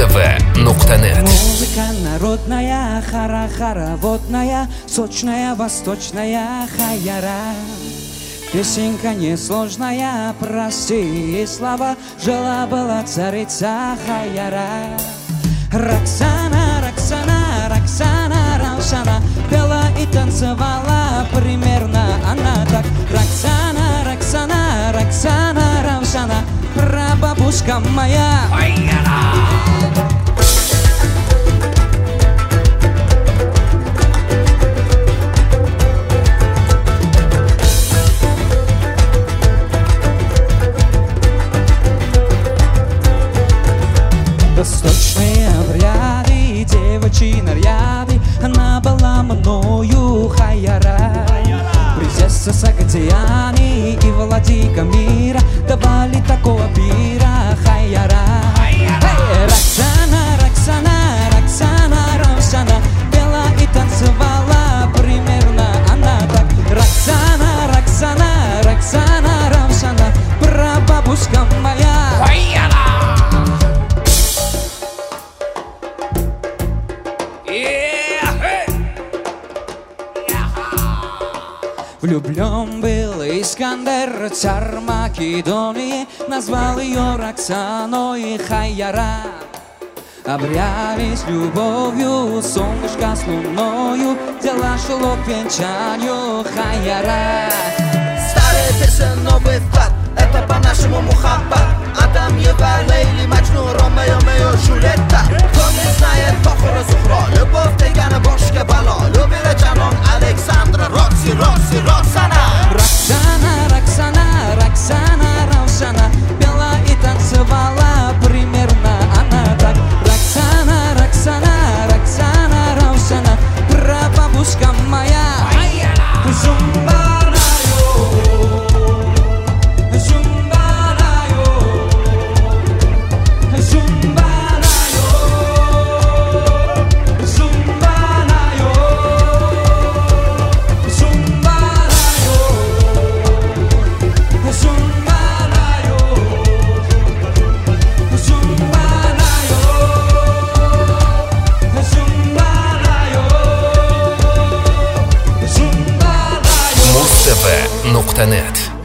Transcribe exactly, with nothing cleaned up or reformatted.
Муз-ТВ точка нет. Музыка народная, хара-хороводная, сочная, восточная хаяра. Песенка несложная, простые слова, жила-была царица хаяра. Роксана, Роксана, Роксана, Раушана пела и танцевала примерно она так. Роксана, Роксана, Роксана, Раушана, прабабушка моя. Восточные обряды, девочьи наряды, она была мною хаяра. Принцесса Сагдиани и владыка мира давали такого пира хаяра. Роксана, Роксана, Роксана, Раушана пела и танцевала примерно она так. Роксана, Роксана, Роксана, Раушана, прабабушка моя. Влюблен был Искандер, царь Македонии, назвал ее Роксаной хаяра. Обрялись любовью, солнышко с луною, дело шло к венчанию хаяра. Старая песня, новый вклад, это по-нашему мухаббат. Адам, Ева, Лейли, Маджнун, Ромео, Мео, Джульетта. Кто не знает Тохора, Зухро, любовь дегана бошка бало. Любила Джанон, Александра, Рокси, Рокси, Роксана. Роксана, Роксана, Роксана, Раушана пела и танцевала примерно она так. Роксана, Роксана, Роксана, Раушана, прабабушка моя. Муз-ТВ точка нет.